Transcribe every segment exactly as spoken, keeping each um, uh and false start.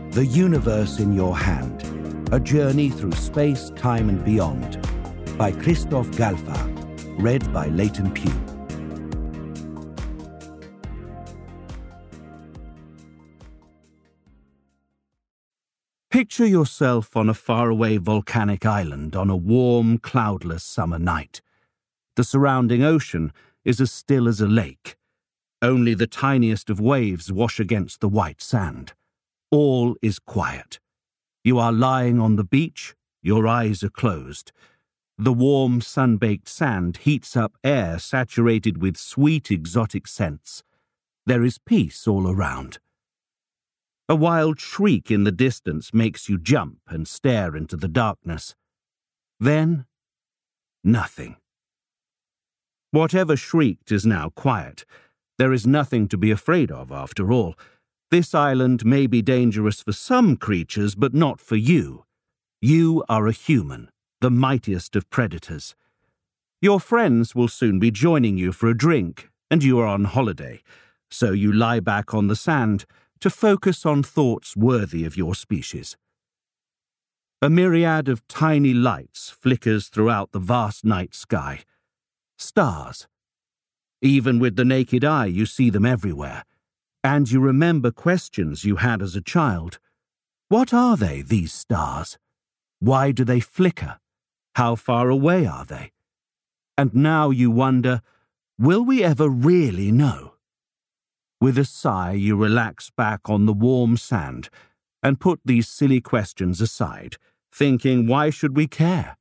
The Universe in Your Hand, A Journey Through Space, Time and Beyond, by Christoph Galfa, read by Leighton Pugh. Picture yourself on a faraway volcanic island on a warm, cloudless summer night. The surrounding ocean is as still as a lake. Only the tiniest of waves wash against the white sand. All is quiet. You are lying on the beach, your eyes are closed. The warm, sun-baked sand heats up air saturated with sweet, exotic scents. There is peace all around. A wild shriek in the distance makes you jump and stare into the darkness. Then, nothing. Whatever shrieked is now quiet. There is nothing to be afraid of, after all. This island may be dangerous for some creatures, but not for you. You are a human, the mightiest of predators. Your friends will soon be joining you for a drink, and you are on holiday, so you lie back on the sand to focus on thoughts worthy of your species. A myriad of tiny lights flickers throughout the vast night sky. Stars. Even with the naked eye, you see them everywhere. And you remember questions you had as a child. What are they, these stars? Why do they flicker? How far away are they? And now you wonder, will we ever really know? With a sigh, you relax back on the warm sand and put these silly questions aside, thinking, why should we care?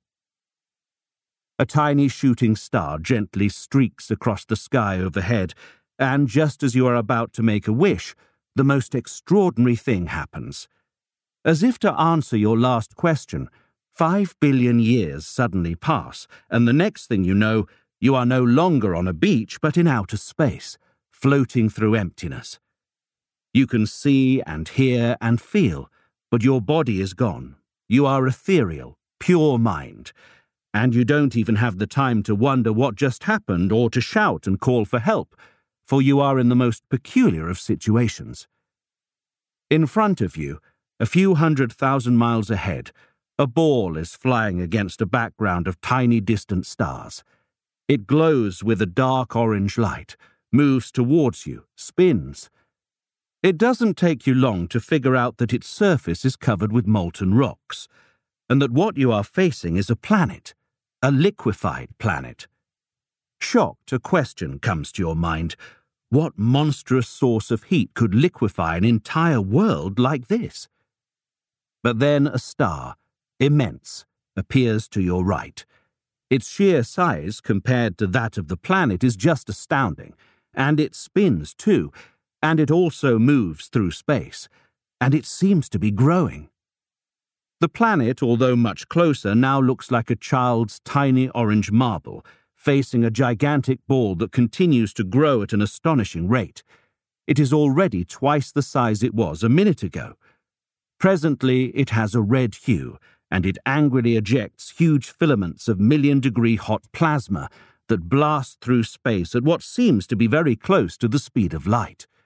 A tiny shooting star gently streaks across the sky overhead, and just as you are about to make a wish, the most extraordinary thing happens. As if to answer your last question, five billion years suddenly pass, and the next thing you know, you are no longer on a beach but in outer space, floating through emptiness. You can see and hear and feel, but your body is gone. You are ethereal, pure mind, and you don't even have the time to wonder what just happened or to shout and call for help, for you are in the most peculiar of situations. In front of you, a few hundred thousand miles ahead, a ball is flying against a background of tiny distant stars. It glows with a dark orange light, moves towards you, spins. It doesn't take you long to figure out that its surface is covered with molten rocks, and that what you are facing is a planet, a liquefied planet. Shocked, a question comes to your mind. What monstrous source of heat could liquefy an entire world like this? But then a star, immense, appears to your right. Its sheer size compared to that of the planet is just astounding, and it spins too, and it also moves through space, and it seems to be growing. The planet, although much closer, now looks like a child's tiny orange marble, facing a gigantic ball that continues to grow at an astonishing rate. It is already twice the size it was a minute ago. Presently, it has a red hue, and it angrily ejects huge filaments of million-degree hot plasma that blast through space at what seems to be very close to the speed of light.